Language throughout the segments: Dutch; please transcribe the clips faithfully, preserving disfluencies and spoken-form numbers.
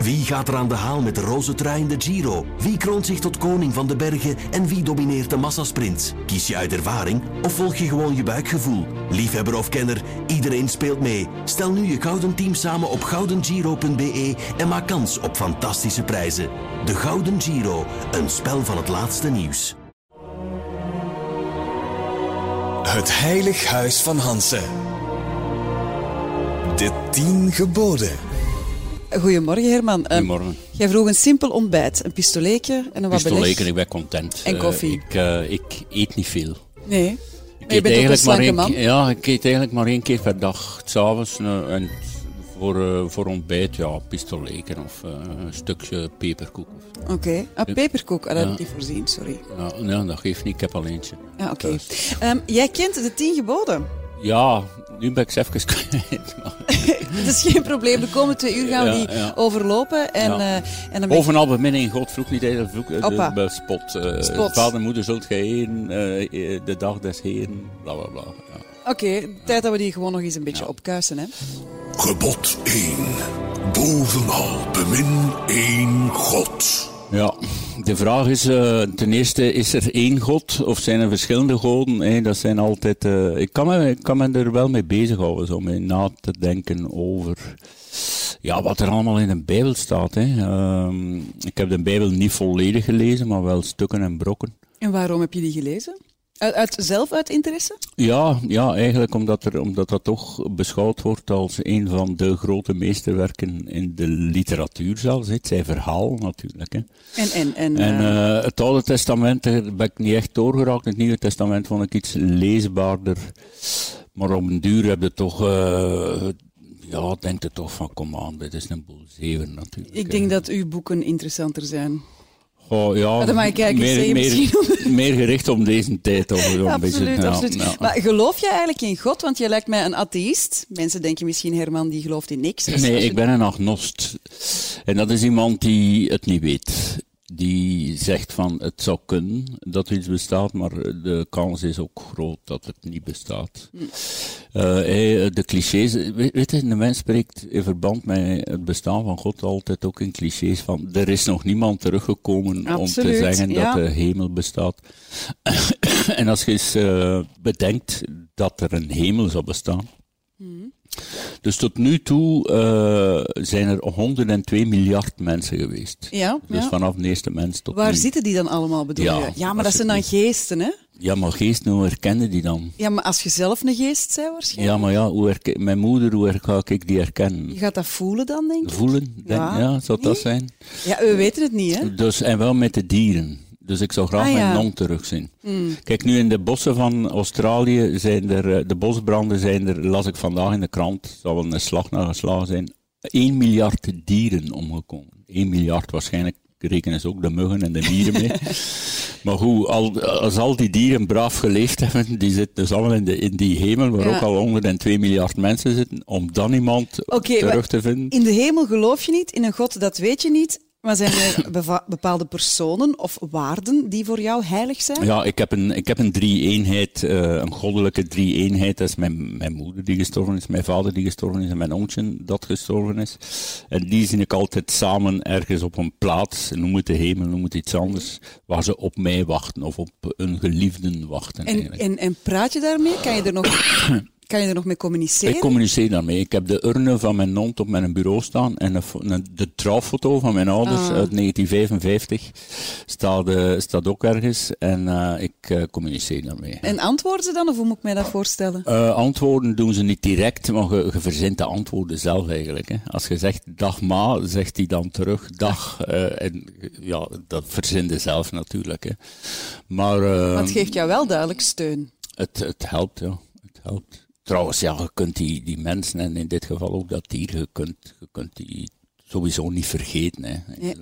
Wie gaat er aan de haal met de roze trui in de Giro? Wie kroont zich tot koning van de bergen en wie domineert de massasprints? Kies je uit ervaring of volg je gewoon je buikgevoel? Liefhebber of kenner, iedereen speelt mee. Stel nu je gouden team samen op gouden giro punt b e en maak kans op fantastische prijzen. De Gouden Giro, een spel van het laatste nieuws. Het Heilig Huis van Hanse. De tien geboden. Goedemorgen Herman. Goedemorgen. Uh, jij vroeg een simpel ontbijt, een pistoleetje en een wat beleg. Pistoleetje, ik ben content. En koffie. Uh, ik, uh, ik eet niet veel. Nee, ik maar je bent ook een slanke man. Ja, ik eet eigenlijk maar één keer per dag. 's Avonds uh, en voor, uh, voor ontbijt, ja, pistoleetje of uh, een stukje peperkoek. Oké, okay. ah, peperkoek, ah, dat heb ik niet voorzien, sorry. Ja, nee, dat geeft niet, ik heb al eentje. Ja, oké. Okay. Um, jij kent de tien geboden? Ja, nu ben ik ze even kwijt. Dat is geen probleem. De komende twee uur gaan we ja, die ja. overlopen. En, ja. uh, en dan Bovenal beminnen in God vroeg niet eigenlijk vroeg, Opa. de, de spot. Uh, spot. Vader en moeder zult gij eren, uh, de dag des Heren, bla bla bla. Ja. Oké, okay, tijd dat we die gewoon nog eens een beetje ja. opkuisen, hè. Gebod één. Bovenal bemin één God. Ja, de vraag is, uh, ten eerste, is er één God of zijn er verschillende goden? Hey, dat zijn altijd, uh, ik, kan me, ik kan me er wel mee bezighouden, zo mee na te denken over ja, wat er allemaal in de Bijbel staat. Hè. Uh, ik heb de Bijbel niet volledig gelezen, maar wel stukken en brokken. En waarom heb je die gelezen? Uit, uit, zelf uit interesse? Ja, ja eigenlijk omdat, er, omdat dat toch beschouwd wordt als een van de grote meesterwerken in de literatuur zelfs. Het zijn verhaal natuurlijk. Hè. En, en, en, en uh, het Oude Testament, daar ben ik niet echt doorgeraakt. Het Nieuwe Testament vond ik iets leesbaarder. Maar op een duur heb je toch... Uh, ja, denk je toch van, kom aan, dit is een boel zeven natuurlijk. Ik denk hè. dat uw boeken interessanter zijn. Oh, ja, dan mag ik kijken, meer, meer, meer gericht om deze tijd. Of zo absoluut, beetje, absoluut. Ja, ja. Maar geloof je eigenlijk in God? Want je lijkt mij een atheïst. Mensen denken misschien, Herman, die gelooft in niks. Dus nee, je... ik ben een agnost. En dat is iemand die het niet weet. Die zegt van, het zou kunnen dat er iets bestaat, maar de kans is ook groot dat het niet bestaat. Hm. Uh, de clichés, weet je, de mens spreekt in verband met het bestaan van God altijd ook in clichés van, er is nog niemand teruggekomen absoluut, om te zeggen ja. dat de hemel bestaat. En als je eens uh, bedenkt dat er een hemel zou bestaan, hm. Dus tot nu toe uh, zijn er honderdtwee miljard mensen geweest. Ja, dus ja. vanaf de eerste mens tot Waar nu. zitten die dan allemaal, bedoel ja, je? Ja, maar dat zijn dan geesten, hè? Ja, maar geesten, hoe herkennen die dan? Ja, maar als je zelf een geest bent, waarschijnlijk. Ja, maar ja, hoe herken... mijn moeder, hoe ga ik die herkennen? Je gaat dat voelen dan, denk ik? Voelen, denk... ja. ja, zou nee? dat zijn? Ja, we weten het niet, hè? Dus, en wel met de dieren. Dus ik zou graag ah, mijn ja. non terugzien. Mm. Kijk, nu in de bossen van Australië zijn er, de bosbranden zijn er, las ik vandaag in de krant, zal wel een slag naar geslagen zijn, één miljard dieren omgekomen. één miljard waarschijnlijk, rekenen ze ook de muggen en de mieren mee. Maar goed, al, als al die dieren braaf geleefd hebben, die zitten dus allemaal in, de, in die hemel, waar ja. ook al honderdtwee miljard mensen zitten, om dan iemand okay, terug te vinden. In de hemel geloof je niet, in een God dat weet je niet. Maar zijn er beva- bepaalde personen of waarden die voor jou heilig zijn? Ja, ik heb een, ik heb een drie-eenheid, uh, een goddelijke drie-eenheid. Dat is mijn, mijn moeder die gestorven is, mijn vader die gestorven is en mijn oontje dat gestorven is. En die zie ik altijd samen ergens op een plaats, noem het de hemel, noem het iets anders, waar ze op mij wachten of op een geliefden wachten. En, en, en praat je daarmee? Kan je er nog... Kan je er nog mee communiceren? Ik communiceer daarmee. Ik heb de urne van mijn non op mijn bureau staan en een, een, de trouwfoto van mijn ouders ah. uit negentien vijfenvijftig staat, uh, staat ook ergens en uh, ik uh, communiceer daarmee. En antwoorden ze dan, of hoe moet ik mij dat voorstellen? Uh, antwoorden doen ze niet direct, maar je, je verzint de antwoorden zelf eigenlijk. Hè. Als je zegt dag ma, zegt hij dan terug dag. Uh, en ja, dat verzint je zelf natuurlijk. Hè. Maar, uh, maar het geeft jou wel duidelijk steun. Het, het helpt, ja. Het helpt. Trouwens, ja, je kunt die, die mensen, en in dit geval ook dat dier, je kunt, je kunt die sowieso niet vergeten. Hè. Ja.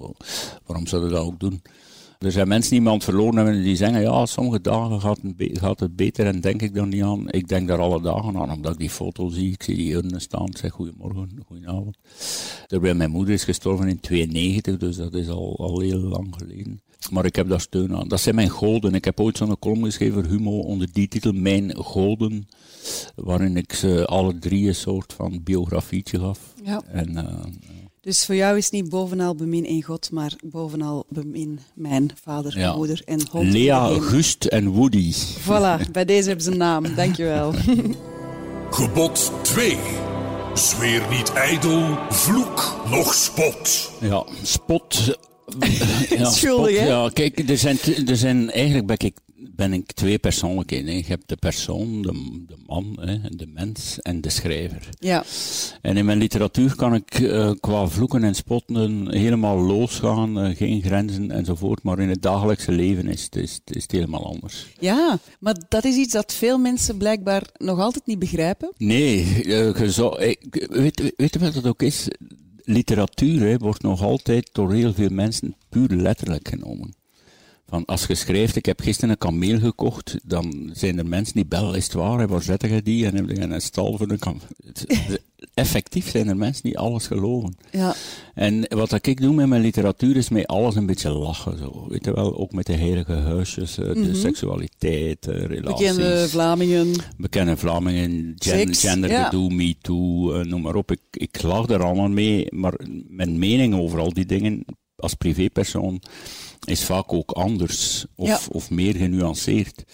Waarom zouden we dat ook doen? Er zijn mensen die iemand verloren hebben die zeggen, ja, sommige dagen gaat het, be- gaat het beter en denk ik daar niet aan. Ik denk daar alle dagen aan, omdat ik die foto zie, ik zie die urnen staan, ik zeg goedemorgen, goedenavond. Terwijl mijn moeder is gestorven in tweeënnegentig, dus dat is al, al heel lang geleden. Maar ik heb daar steun aan. Dat zijn mijn goden. Ik heb ooit zo'n column geschreven voor Humo onder die titel Mijn Goden, waarin ik ze alle drie een soort van biografietje gaf. Ja. En, uh, Dus voor jou is niet bovenal bemin één God, maar bovenal bemin mijn vader, Ja. moeder en hond. Lea, Eén. Gust en Woody. Voilà, bij deze hebben ze een naam. Dankjewel. Gebod twee. Zweer niet ijdel, vloek noch spot. Ja, spot. ja, Schuldig, spot, hè? Ja, kijk, er zijn, er zijn eigenlijk ben ik, ben ik twee persoonlijkheden. Hè. Je hebt de persoon, de, de man, hè, de mens en de schrijver. Ja, En in mijn literatuur kan ik uh, qua vloeken en spotten helemaal losgaan, uh, geen grenzen enzovoort. Maar in het dagelijkse leven is het, is, is het helemaal anders. ja, maar dat is iets dat veel mensen blijkbaar nog altijd niet begrijpen. Nee, uh, je zou, ik, weet, weet je wat dat ook is? Literatuur hè, wordt nog altijd door heel veel mensen puur letterlijk genomen. Van als je schrijft, ik heb gisteren een kameel gekocht, dan zijn er mensen die bellen, is het waar, hè, waar zetten je die? En heb je een stal voor een kameel. Effectief zijn er mensen die alles geloven. Ja, En wat ik doe met mijn literatuur is met alles een beetje lachen. Zo. Weet je wel, ook met de heilige huisjes, uh, de Mhm. seksualiteit, uh, relaties. bekende Vlamingen. Bekende Vlamingen, gen, Seks, gendergedoe, me too, uh, noem maar op. Ik, ik lach er allemaal mee, maar mijn mening over al die dingen als privépersoon is vaak ook anders of, Ja. of meer genuanceerd.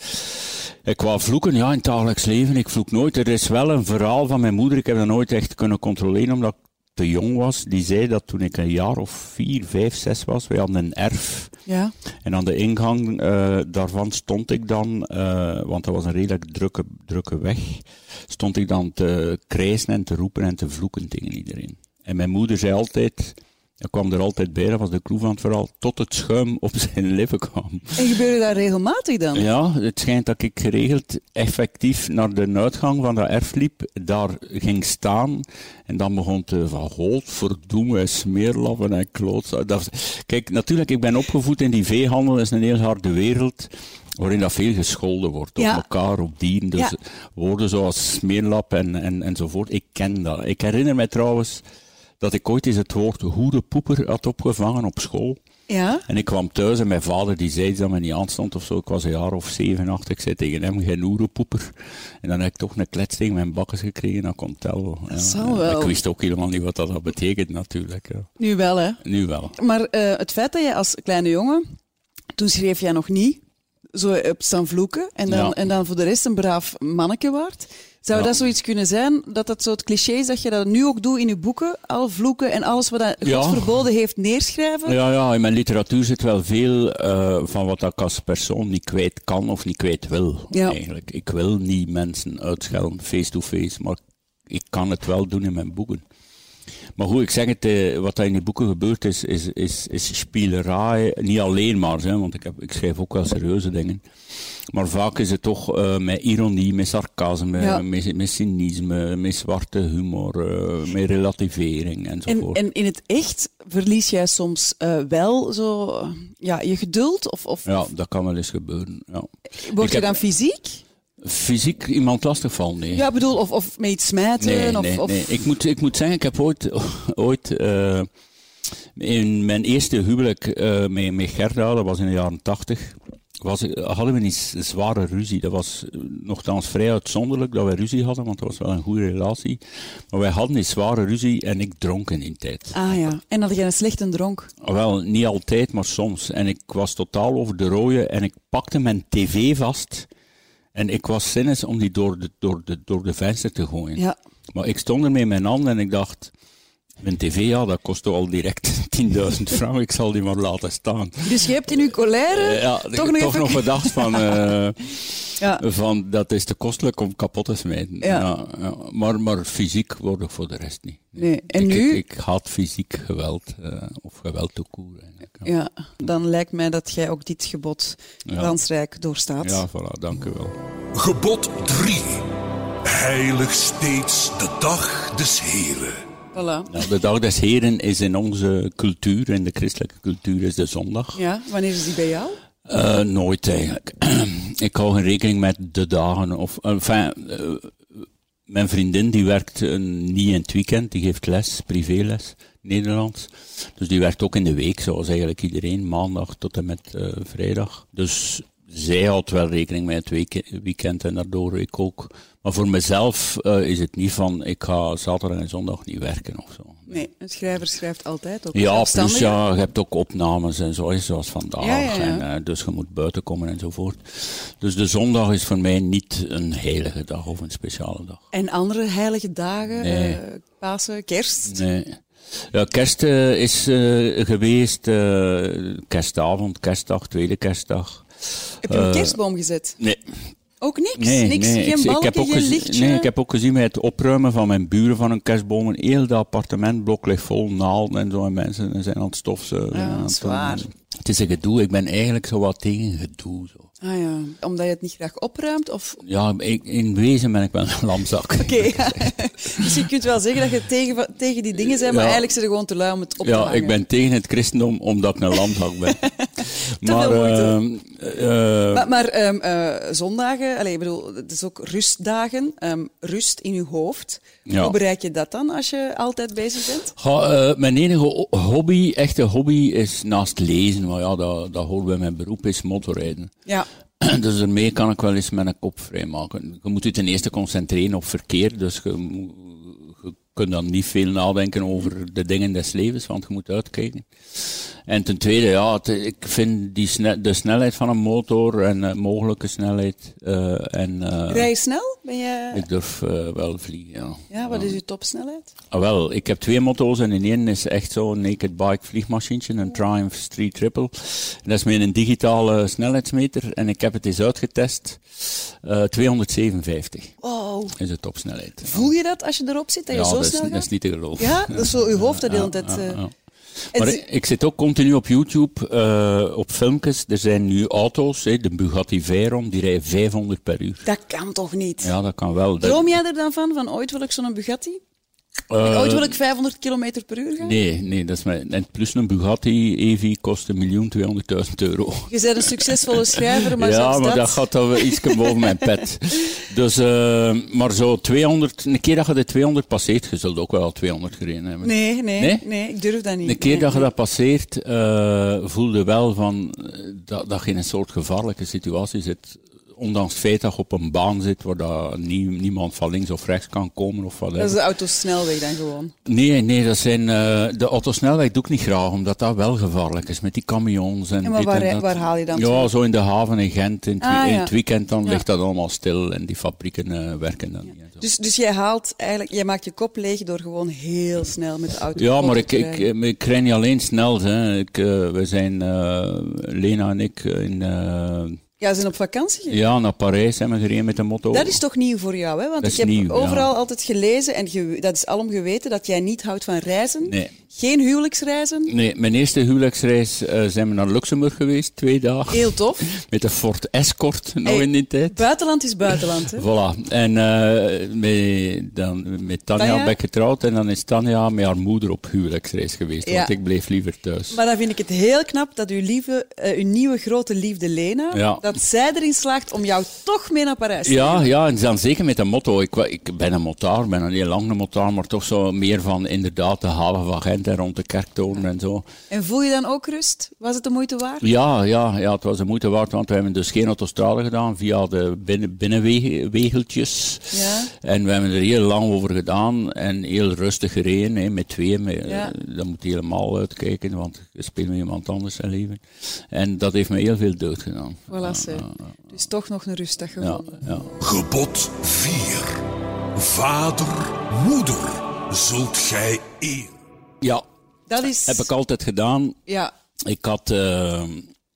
En qua vloeken, ja, in het dagelijks leven, ik vloek nooit. Er is wel een verhaal van mijn moeder, ik heb dat nooit echt kunnen controleren, omdat ik te jong was. Die zei dat toen ik een jaar of vier, vijf, zes was, wij hadden een erf. Ja, En aan de ingang uh, daarvan stond ik dan, uh, want dat was een redelijk drukke, drukke weg, stond ik dan te krijsen en te roepen en te vloeken tegen iedereen. En mijn moeder zei altijd, ik kwam er altijd bij, dat was de clue van het verhaal, tot het schuim op zijn lippen kwam. en gebeurde dat regelmatig dan? Ja, het schijnt dat ik geregeld effectief naar de uitgang van dat erf liep, daar ging staan en dan begon te van godverdomme, smeerlappen en klootzak. Dat was- Kijk, natuurlijk, ik ben opgevoed in die veehandel, dat is een heel harde wereld, waarin dat veel gescholden wordt, op Ja. elkaar, op dieren. Dus Ja. woorden zoals smeerlap en, en, enzovoort, ik ken dat. Ik herinner mij trouwens dat ik ooit eens het woord hoerenpoeper had opgevangen op school. Ja? En ik kwam thuis en mijn vader die zei iets dat me niet aanstond of zo. Ik was een jaar of zeven, acht. Ik zei tegen hem, geen hoerenpoeper. En dan heb ik toch een klets tegen mijn bakkes gekregen, dat kon tellen. Ja. zal wel. Ik wist ook helemaal niet wat dat betekent natuurlijk. Ja. Nu wel, hè? Nu wel. Maar eh, het feit dat je als kleine jongen, toen schreef jij nog niet, zo op staan vloeken, en dan, Ja. en dan voor de rest een braaf manneke waard. Zou Ja. dat zoiets kunnen zijn, dat dat zo het cliché is, dat je dat nu ook doet in je boeken, al vloeken en alles wat dat God Ja. verboden heeft neerschrijven? Ja, ja, in mijn literatuur zit wel veel uh, van wat ik als persoon niet kwijt kan of niet kwijt wil. Ja. Eigenlijk. Ik wil niet mensen uitschelden face-to-face, maar ik kan het wel doen in mijn boeken. Maar goed, ik zeg het, eh, wat er in die boeken gebeurt is, is, is, is spielerij. Niet alleen maar, hè, want ik, heb, ik schrijf ook wel serieuze dingen. Maar vaak is het toch uh, met ironie, met sarcasme, Ja. met, met cynisme, met zwarte humor, uh, met relativering En, enzovoort. en in het echt verlies jij soms eh, wel zo eh, ja, je geduld? Of, of Ja, dat kan wel eens gebeuren. Ja. word ik je heb- dan fysiek? Fysiek iemand lastig vallen, nee. Ja, ik bedoel, of, of met iets smijten? Nee, of, nee, of... nee. Ik moet, ik moet zeggen, ik heb ooit, ooit uh, in mijn eerste huwelijk uh, met, met Gerda, dat was in de jaren tachtig, was, hadden we een zware ruzie. Dat was nogthans vrij uitzonderlijk dat wij ruzie hadden, want dat was wel een goede relatie. Maar wij hadden een zware ruzie en ik dronk in die tijd. Ah ja, en had jij een slechte dronk? Wel, niet altijd, maar soms. En ik was totaal over de rode en ik pakte mijn tv vast. En ik was zinnes om die door de, door de, door de venster te gooien. Ja. Maar ik stond er met mijn handen en ik dacht, mijn tv, ja, dat kost toch al direct tienduizend frank, ik zal die maar laten staan. Dus je hebt in je colère Uh, ja, toch, toch, nog, toch even... nog gedacht van, uh, Ja. van, dat is te kostelijk om kapot te smijten. Ja. Ja, ja. Maar, maar fysiek word ik voor de rest niet. Nee. En ik, nu? Ik, ik haat fysiek geweld, uh, of geweld te koer eigenlijk. Ja. Ja, dan lijkt mij dat jij ook dit gebod Ja. glansrijk doorstaat. Ja, voilà, dank u wel. Gebod drie. Heilig steeds de dag des Heren. Voilà. Nou, de dag des Heren is in onze cultuur, in de christelijke cultuur, is de zondag. Ja, wanneer is die bij jou? Uh, nooit eigenlijk. Ik hou geen rekening met de dagen. Of, enfin, uh, mijn vriendin die werkt uh, niet in het weekend, die geeft les, privéles, Nederlands. Dus die werkt ook in de week, zoals eigenlijk iedereen, maandag tot en met uh, vrijdag. Dus zij houdt wel rekening met het week- weekend en daardoor ik ook. Maar voor mezelf uh, is het niet van, ik ga zaterdag en zondag niet werken of zo. Nee, een schrijver schrijft altijd ook. Ja, plus ja, je hebt ook opnames en zo, zoals vandaag. Ja, ja, ja. En, uh, dus je moet buiten komen enzovoort. Dus de zondag is voor mij niet een heilige dag of een speciale dag. En andere heilige dagen, Nee. uh, Pasen, Kerst? Nee. Ja, kerst uh, is uh, geweest, uh, kerstavond, kerstdag, tweede kerstdag. Heb je een Uh, kerstboom gezet? Nee. Ook niks? Nee, niks nee. geen ik, ik balken, heb ook geen gezien, lichtje? nee, ik heb ook gezien bij het opruimen van mijn buren van hun kerstbomen. Heel dat appartementblok ligt vol naalden en zo. En mensen zijn aan het stofzuigen. Ja, en aan dat het is doen. waar. Het is een gedoe. Ik ben eigenlijk zo wat tegen gedoe. Zo. Ah ja, omdat je het niet graag opruimt? Of... Ja, ik, in wezen ben ik wel een lamzak. Oké, ja. Dus je kunt wel zeggen dat je tegen, tegen die dingen bent, maar Ja. eigenlijk zit je gewoon te lui om het op te Ja, hangen. ik ben tegen het christendom omdat ik een lamzak ben. maar, veel moeite. ehm, eh, Maar, maar ehm, eh, zondagen, allez, ik bedoel, het is ook rustdagen, ehm, rust in je hoofd. Ja. Hoe bereik je dat dan als je altijd bezig bent? Ga, uh, mijn enige o- hobby, echte hobby, is naast lezen, maar ja, dat, dat hoort bij mijn beroep, is motorrijden. Ja. Dus daarmee kan ik wel eens mijn kop vrijmaken. Je moet je ten eerste concentreren op verkeer, dus je, moet- je kunt dan niet veel nadenken over de dingen des levens, want je moet uitkijken. En ten tweede, ja, het- ik vind die sne- de snelheid van een motor en uh, mogelijke snelheid uh, en uh, Rij je snel? Ben je... ik durf uh, wel vliegen, ja. Ja, wat is je topsnelheid? Ah, wel, ik heb twee motto's en in één is echt zo'n naked bike vliegmachientje, een Triumph Street Triple. En dat is met een digitale snelheidsmeter en ik heb het eens uitgetest. Uh, tweehonderdzevenenvijftig Wow. is de topsnelheid. Voel je dat als je erop zit, dat je Ja, zo dat is, snel dat gaat? is niet te geloven. Ja, dat is zo je hoofd dat de Ja, hele tijd... ja, eh, ja. en Maar ze- ik, ik zit ook continu op YouTube, uh, op filmpjes. Er zijn nu auto's, hè, de Bugatti Veyron, die rijden vijfhonderd per uur. Dat kan toch niet? Ja, dat kan wel. Dat- Droom jij er dan van, van ooit wil ik zo'n Bugatti? Uh, ooit wil ik vijfhonderd kilometer per uur gaan? Nee, nee, dat is mijn, en plus een Bugatti E V kost een miljoen tweehonderdduizend euro. Je bent een succesvolle schrijver, maar ja, zelfs maar dat... dat gaat dan wel iets boven mijn pet. Dus, uh, maar zo tweehonderd, een keer dat je de tweehonderd passeert, je zult ook wel al tweehonderd gereden hebben. Nee, nee, nee, Nee? ik durf dat niet. Een keer Nee, dat je nee. dat passeert, uh, voel je wel van, uh, dat, dat je in een soort gevaarlijke situatie zit. Ondanks het feit dat je op een baan zit waar dat nie, niemand van links of rechts kan komen of wat. Dat is de autosnelweg dan gewoon. Nee, nee, dat zijn, uh, de autosnelweg doe ik niet graag, omdat dat wel gevaarlijk is met die camions en Ja, maar dit waar, en dat. waar haal je dan Ja, toe? zo in de haven in Gent. In het, Ah, in ja. het weekend dan Ja. ligt dat allemaal stil en die fabrieken uh, werken dan niet. en zo. Dus, dus jij haalt eigenlijk, jij maakt je kop leeg door gewoon heel snel met de auto. Ja, maar auto ik, te ik, rijden. ik rij niet alleen snel. Hè. Ik, uh, we zijn, uh, Lena en ik, in, uh, Ja, ze zijn op vakantie gegaan. ja, naar Parijs hebben we gereden met de motto. Dat is toch nieuw voor jou, hè? Want Dat ik is heb nieuw, overal ja. altijd gelezen, en ge- dat is alom geweten, dat jij niet houdt van reizen. Nee. Geen huwelijksreizen. Nee, mijn eerste huwelijksreis uh, zijn we naar Luxemburg geweest, twee dagen. Heel tof. Met de Ford Escort, nog Hey, in die tijd. Buitenland is buitenland, hè? Voilà. En uh, met, dan, met Tanja Tanja? ben ik getrouwd en dan is Tanja met haar moeder op huwelijksreis geweest, Ja. want ik bleef liever thuis. Maar dan vind ik het heel knap dat uw, lieve, uh, uw nieuwe grote liefde Lena, Ja. dat zij erin slaagt om jou toch mee naar Parijs te Ja, nemen. ja, en dan zeker met de motto. Ik, wa- ik ben een motaar, ben een heel lange motaar, maar toch zo meer van inderdaad de haven van Gent en rond de kerktoren en zo. En voel je dan ook rust? Was het de moeite waard? Ja, ja, ja, het was de moeite waard, want we hebben dus geen autostrade gedaan via de binnen, binnenwegeltjes. Ja. En we hebben er heel lang over gedaan en heel rustig gereden, hè, met tweeën. Met, Ja. eh, Dat moet je helemaal uitkijken, want je speelt met iemand anders zijn leven. En dat heeft me heel veel deugd gedaan. Voilà, ze. Dus toch nog een rustdag Ja, gevonden. ja. Gebod vier. Vader, moeder, zult gij eer. ja, Dat is... heb ik altijd gedaan. Ja. Ik had uh, uh,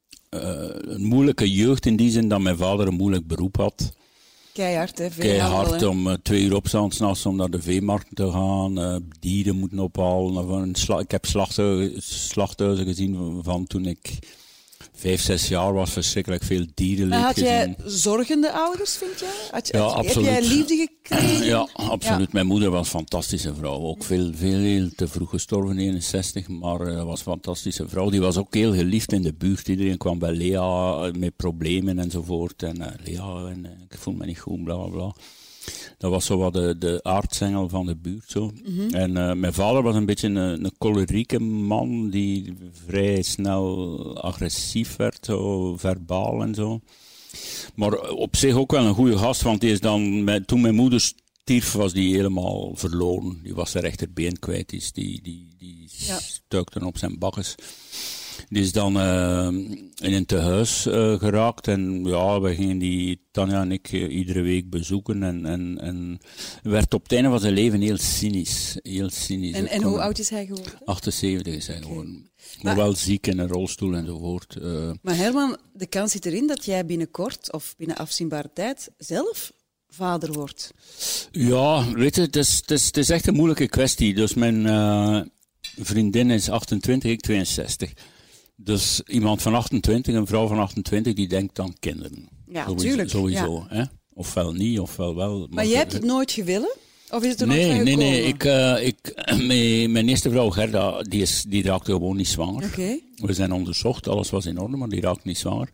een moeilijke jeugd in die zin dat mijn vader een moeilijk beroep had. Keihard, hè? Veel handel, Keihard hè. om uh, twee uur opstaan 's nachts om naar de veemarkt te gaan, uh, dieren moeten ophalen. Of een sla- ik heb slachthuizen, slachthuizen gezien van, van toen ik vijf, zes jaar was, verschrikkelijk veel dierenleed Maar had gezien. jij zorgende ouders, vind jij? Had je, Ja, had- absoluut. Heb jij liefde gekregen? Ja, absoluut. Mijn moeder was een fantastische vrouw. Ook veel, veel heel te vroeg gestorven, eenenzestig, maar uh, was een fantastische vrouw. Die was ook heel geliefd in de buurt. Iedereen kwam bij Lea met problemen enzovoort. En uh, Lea, en, uh, ik voel me niet goed, bla bla bla. Dat was zo wat de, de aartsengel van de buurt. Zo. Mm-hmm. En uh, mijn vader was een beetje een, een cholerieke man die vrij snel agressief werd, zo, verbaal en zo. Maar op zich ook wel een goede gast, want die is dan, met, toen mijn moeder stierf, was die helemaal verloren. Die was zijn rechterbeen kwijt, die, die, die, die ja. stuikte op zijn bakkes. Die is dan uh, in een tehuis uh, geraakt en ja, we gingen die, Tanja en ik, uh, iedere week bezoeken en, en, en werd op het einde van zijn leven heel cynisch. Heel cynisch. En, en hoe oud is hij geworden? achtenzeventig is hij okay. geworden. Maar, maar wel ziek in een rolstoel enzovoort. Uh. Maar Herman, de kans zit erin dat jij binnenkort, of binnen afzienbare tijd, zelf vader wordt. Ja, weet je, het is, het is, het is echt een moeilijke kwestie. Dus mijn uh, vriendin is achtentwintig, ik tweeënzestig. Dus iemand van achtentwintig, een vrouw van achtentwintig, die denkt aan kinderen. Ja, sowieso, tuurlijk. Sowieso. Ja. Hè? Ofwel niet, ofwel wel. Maar, maar jij hebt het nooit gewillen? Of is het er nee, nooit van nee, gekomen? nee, ik, uh, ik, mijn, mijn eerste vrouw Gerda, die, is, die raakte gewoon niet zwanger. Okay. We zijn onderzocht, alles was in orde, maar die raakte niet zwanger.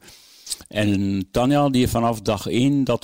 En Tanja, die heeft vanaf dag één dat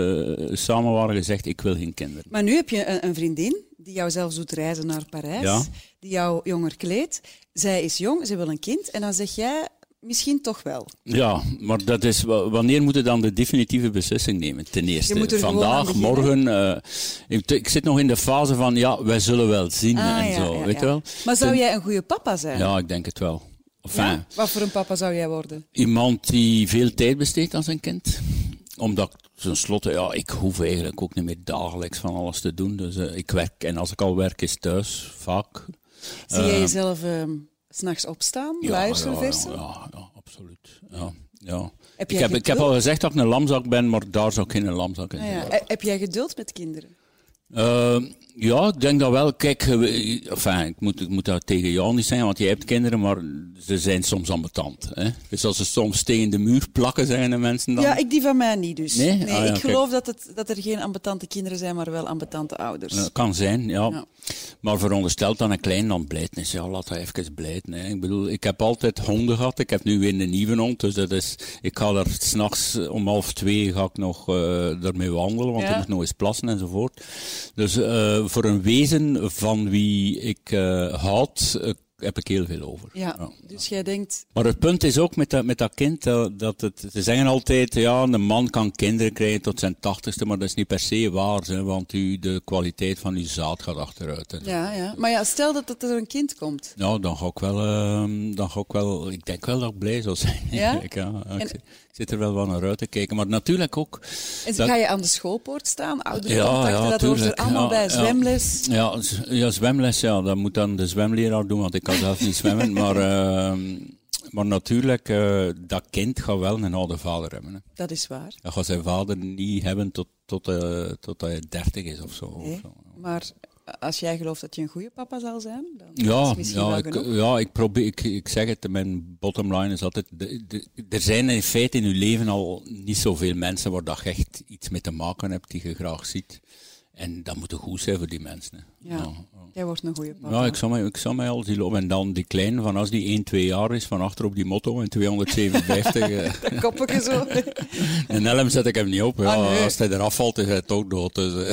we samen waren gezegd, ik wil geen kinderen. Maar nu heb je een, een vriendin die jou zelfs doet reizen naar Parijs, ja. die jou jonger kleedt. Zij is jong, ze wil een kind. En dan zeg jij, misschien toch wel. Ja, maar dat is, wanneer moet je dan de definitieve beslissing nemen? Ten eerste, vandaag, morgen. Uh, ik, ik zit nog in de fase van, ja, wij zullen wel zien ah, en ja, zo, ja, weet ja. je wel? Maar zou Ten, jij een goede papa zijn? Ja, ik denk het wel. Enfin, ja? Wat voor een papa zou jij worden? Iemand die veel tijd besteedt aan zijn kind. Omdat, tenslotte, ja, ik hoef eigenlijk ook niet meer dagelijks van alles te doen. Dus uh, ik werk, en als ik al werk, is thuis, vaak. Zie jij uh, jezelf uh, 's nachts opstaan, ja, luisteren, ja, versen? Ja, ja, ja, absoluut. Ja, ja. Heb, ik heb, ik heb al gezegd dat ik een lamzak ben, maar daar zou ik geen lamzak in zijn. Ah, ja. Heb jij geduld met kinderen? Uh, ja, ik denk dat wel. Kijk, enfin, ik, moet, ik moet dat tegen jou niet zeggen, want jij hebt kinderen, maar ze zijn soms ambetant. Hè? Dus als ze soms tegen de muur plakken, zeggen de mensen dan... Ja, ik die van mij niet dus. Nee? nee ah, ja, ik geloof dat, het, dat er geen ambetante kinderen zijn, maar wel ambetante ouders. Dat kan zijn, ja. ja. Maar verondersteld dan een klein dan blijten is. Ja, laat dat even blijten. Hè. Ik bedoel, ik heb altijd honden gehad. Ik heb nu weer een nieuwe hond. Dus dat is, ik ga er s'nachts om half twee ga ik nog uh, ermee wandelen, want ja. ik moet nog eens plassen enzovoort. Dus uh, voor een wezen van wie ik uh, houd, uh, heb ik heel veel over. Ja, ja, dus jij denkt... Maar het punt is ook met dat, met dat kind, dat, dat het, ze zeggen altijd, ja, een man kan kinderen krijgen tot zijn tachtigste, maar dat is niet per se waar, hè, want u, de kwaliteit van uw zaad gaat achteruit. Hè. Ja, ja, maar ja, stel dat, dat er een kind komt. Nou, dan ga ik wel, uh, dan ga ik wel, ik denk wel dat ik blij zou zijn. Ja? ik, ja, en... ik, ik zit er wel van naar uit te kijken, maar natuurlijk ook... En dat... ga je aan de schoolpoort staan, oudere ja, contacten, ja, dat hoort er allemaal ja, bij, ja. zwemles? Ja, ja, zwemles, ja, dat moet dan de zwemleraar doen, want ik kan zelf niet zwemmen, maar... Uh, Maar natuurlijk, uh, dat kind gaat wel een oude vader hebben. Hè. Dat is waar. Dat gaat zijn vader niet hebben tot, tot, uh, tot hij dertig is of zo. Nee, of zo. Maar als jij gelooft dat je een goede papa zal zijn, dan ja, is het misschien ja, wel ik, genoeg. ja, ik probeer, ik, ik zeg het, mijn bottom line is altijd, de, de, er zijn in feite in je leven al niet zoveel mensen waar dat je echt iets mee te maken hebt die je graag ziet. En dat moet goed zijn voor die mensen. Hè. Ja. Ja. Jij wordt een goede papa. Ja, ik zou mij, ik zou mij al zien lopen. En dan die kleine, van als die één, twee jaar is, van achter op die motto en tweehonderdzevenenvijftig. Dat koppetje zo. Een helm zet ik hem niet op. Ja, ah, nee. Als hij eraf valt, is hij toch dood. Dus,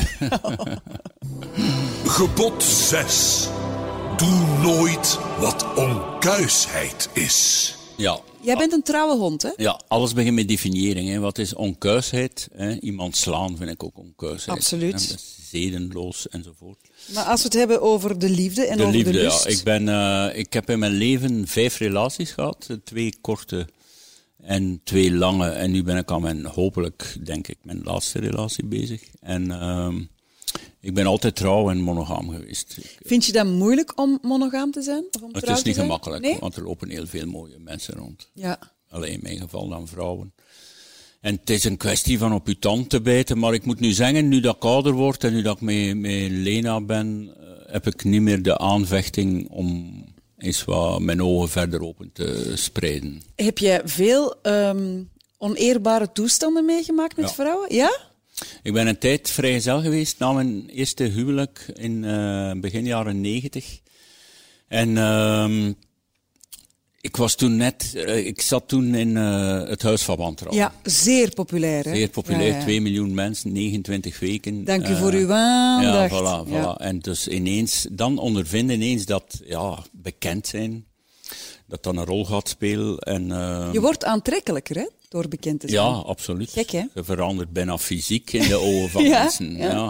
Gebod zes. Doe nooit wat onkuisheid is. ja. Jij bent een trouwe hond, hè? Ja, alles begint met definiëring. Hè. Wat is onkuisheid? Hè? Iemand slaan vind ik ook onkuisheid. Absoluut. Hè. Dat is zedenloos enzovoort. Maar als we het hebben over de liefde en de over liefde, de lust... ja. Ik, ben, uh, ik heb in mijn leven vijf relaties gehad. Twee korte en twee lange. En nu ben ik aan mijn, hopelijk, denk ik, mijn laatste relatie bezig. En uh, ik ben altijd trouw en monogaam geweest. Vind je dat moeilijk om monogaam te zijn? Of om Het trouw is te niet zijn? gemakkelijk, Nee? want er lopen heel veel mooie mensen rond. Ja. Alleen in mijn geval dan vrouwen. En het is een kwestie van op je tand te bijten. Maar ik moet nu zeggen, nu dat ik ouder word en nu dat ik met, met Lena ben, uh, heb ik niet meer de aanvechting om eens wat mijn ogen verder open te spreiden. Heb jij veel um, oneerbare toestanden meegemaakt met Ja. vrouwen? Ja? Ik ben een tijd vrijgezel geweest na mijn eerste huwelijk in uh, begin jaren negentig. En uh, Ik was toen net, uh, ik zat toen in uh, het Huis van Wantrouwen. Ja, zeer populair. Hè? Zeer populair, ja, ja. twee miljoen mensen, negenentwintig weken. Dank u uh, voor uw aandacht. Ja, voilà, voilà. Ja. En dus ineens, dan ondervinden ineens dat, ja, bekend zijn, dat dat een rol gaat spelen. En, uh, Je wordt aantrekkelijker, hè, door bekend te zijn. ja, absoluut. Gek, hè? Je verandert bijna fysiek in de ogen van Ja, mensen. ja. Ja.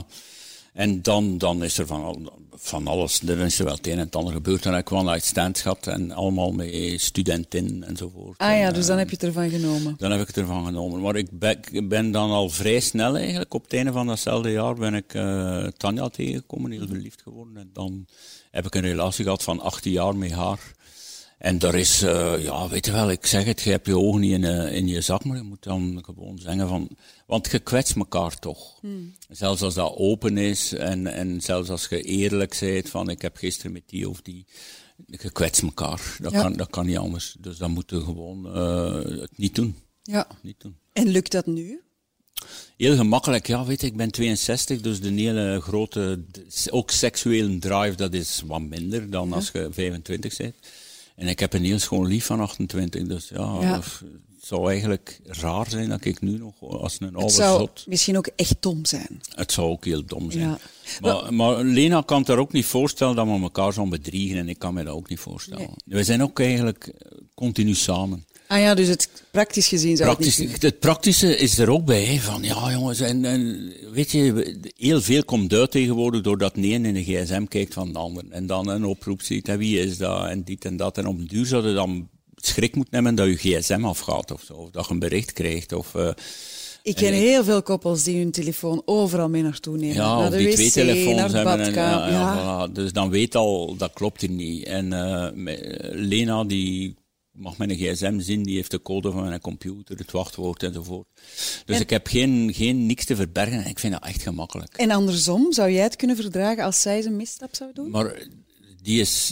En dan, dan is er van, al- van alles, er is er wel het een en het ander gebeurd. En ik kwam uit stand gehad en allemaal met studentin enzovoort. Ah ja, En, dus uh, dan heb je het ervan genomen. Dan heb ik het ervan genomen. Maar ik ben, ik ben dan al vrij snel eigenlijk, op het einde van datzelfde jaar, ben ik uh, Tanja tegengekomen, heel verliefd geworden. En dan heb ik een relatie gehad van achttien jaar met haar. En daar is, uh, ja, weet je wel, ik zeg het, je hebt je ogen niet in, uh, in je zak, maar je moet dan gewoon zeggen van, want je kwetst elkaar toch. Hmm. Zelfs als dat open is en, en zelfs als je eerlijk bent van, ik heb gisteren met die of die, je kwetst elkaar. Dat, ja. kan, dat kan niet anders. Dus dan moet je gewoon uh, het niet doen. Ja. Niet doen. En lukt dat nu? Heel gemakkelijk, ja, weet je, ik ben tweeënzestig, dus de hele grote, ook seksuele drive, dat is wat minder dan ja. als je vijfentwintig bent. En ik heb een heel schoon lief van achtentwintig, dus ja, ja. het zou eigenlijk raar zijn dat ik nu nog als een oude Het zou zot... misschien ook echt dom zijn. Het zou ook heel dom zijn. Ja. Maar, maar Lena kan het er ook niet voorstellen dat we elkaar zouden bedriegen en ik kan me dat ook niet voorstellen. Nee. We zijn ook eigenlijk continu samen. Ah ja, dus het praktisch gezien zou Praktisch, het niet... Het praktische is er ook bij, hè, van ja jongens, en, en weet je, heel veel komt uit tegenwoordig doordat de een in de gsm kijkt van de ander. En dan een oproep ziet, en wie is dat, en dit en dat. En op een duur zou je dan schrik moeten nemen dat je gsm afgaat of zo, of dat je een bericht krijgt. Of, uh, ik ken ik, heel veel koppels die hun telefoon overal mee naartoe nemen. Ja, naar of de die wc, twee telefoons naar de hebben. En, badkamer. ja, ja, Ja. voilà. Dus dan weet al, dat klopt hier niet. En uh, Lena, die mag mijn gsm zien, die heeft de code van mijn computer, het wachtwoord enzovoort. Dus en, ik heb geen, geen niks te verbergen en ik vind dat echt gemakkelijk. En andersom, zou jij het kunnen verdragen als zij een misstap zou doen? Maar die is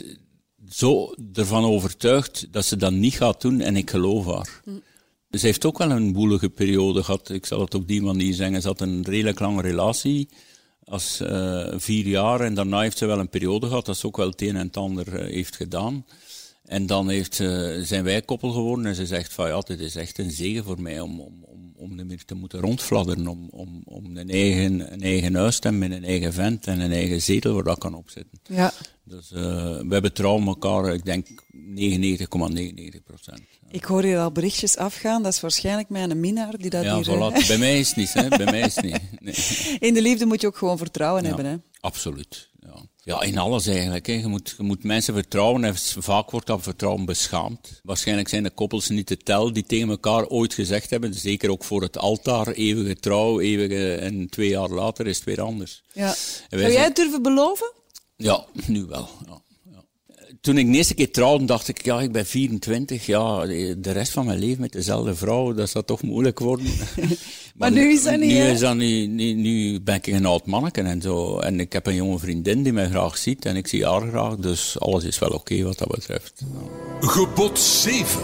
zo ervan overtuigd dat ze dat niet gaat doen en ik geloof haar. Hm. Dus ze heeft ook wel een woelige periode gehad, ik zal het op die manier zeggen. Ze had een redelijk lange relatie, als uh, vier jaar, en daarna heeft ze wel een periode gehad dat ze ook wel het een en het ander uh, heeft gedaan. En dan heeft, uh, zijn wij koppel geworden en ze zegt van ja, dit is echt een zegen voor mij om, om, om, om niet meer te moeten rondfladderen, om, om, om een, eigen, een eigen huis te hebben met een eigen vent en een eigen zetel waar dat kan opzitten. Ja. Dus uh, wij betrouwen elkaar, ik denk negenennegentig komma negenennegentig procent. Ik hoor hier al berichtjes afgaan, dat is waarschijnlijk mijn minnaar die dat ja, hier... Ja, voilà. Bij mij is het niet, hè. Bij mij is het niet. Nee. In de liefde moet je ook gewoon vertrouwen ja, hebben, hè. Absoluut, ja. Ja, in alles eigenlijk. Hè. Je, moet, je moet mensen vertrouwen en vaak wordt dat vertrouwen beschaamd. Waarschijnlijk zijn de koppels niet te tel die tegen elkaar ooit gezegd hebben, zeker ook voor het altaar, eeuwige trouw, eeuwige, en twee jaar later is het weer anders. Ja. Zou jij het durven beloven? Ja, nu wel. Ja. Toen ik de eerste keer trouwde, dacht ik, ja, ik ben vierentwintig, ja, de rest van mijn leven met dezelfde vrouw, dat zal toch moeilijk worden. maar, maar nu is dat niet, nu, hè? is dat niet, nu, nu ben ik een oud manneke en zo. En ik heb een jonge vriendin die mij graag ziet en ik zie haar graag, dus alles is wel oké okay wat dat betreft. Ja. Gebod zeven.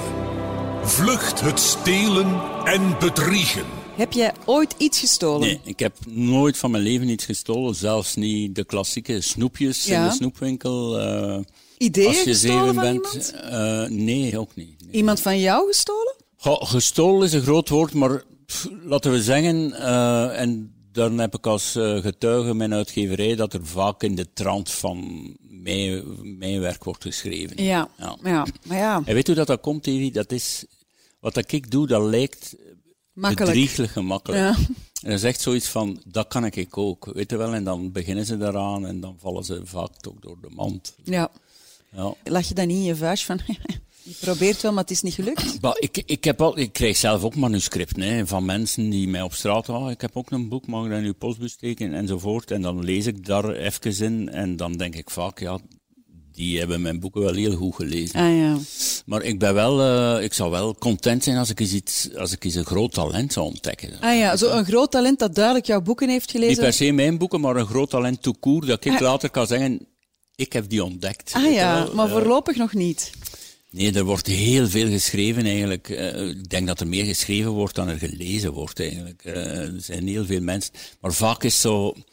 Vlucht het stelen en bedriegen. Heb jij ooit iets gestolen? Nee, ik heb nooit van mijn leven iets gestolen, zelfs niet de klassieke snoepjes ja. in de snoepwinkel. Uh, Ideeën Als je gestolen zeven van bent, iemand? Uh, nee, ook niet. Nee. Iemand van jou gestolen? Go, gestolen is een groot woord, maar pff, laten we zeggen, uh, en dan heb ik als uh, getuige mijn uitgeverij, dat er vaak in de trant van mijn, mijn werk wordt geschreven. Ja, ja. ja, maar ja. En weet u hoe dat, dat komt, Evi? Dat is, wat dat ik doe, dat lijkt makkelijk. bedrieglijk gemakkelijk. Ja. En dat is echt zoiets van, dat kan ik ook, weet je wel. En dan beginnen ze daaraan en dan vallen ze vaak ook door de mand. Ja. Ja. Lag je dan niet in je vuist van, je probeert wel, maar het is niet gelukt? Maar ik, ik, heb al, ik krijg zelf ook manuscripten hè, van mensen die mij op straat oh, ik heb ook een boek, mag ik dat in uw postbus steken, enzovoort. En dan lees ik daar even in en dan denk ik vaak, ja, die hebben mijn boeken wel heel goed gelezen. Ah, ja. Maar ik ben wel, uh, ik zou wel content zijn als ik eens iets, als ik eens een groot talent zou ontdekken. Ah ja, zo een groot talent dat duidelijk jouw boeken heeft gelezen? Niet per se mijn boeken, maar een groot talent tout court, dat ik ah. later kan zeggen, ik heb die ontdekt. Ah ja, wel, maar uh, voorlopig nog niet. Nee, er wordt heel veel geschreven eigenlijk. Uh, ik denk dat er meer geschreven wordt dan er gelezen wordt eigenlijk. Uh, er zijn heel veel mensen. Maar vaak is zo...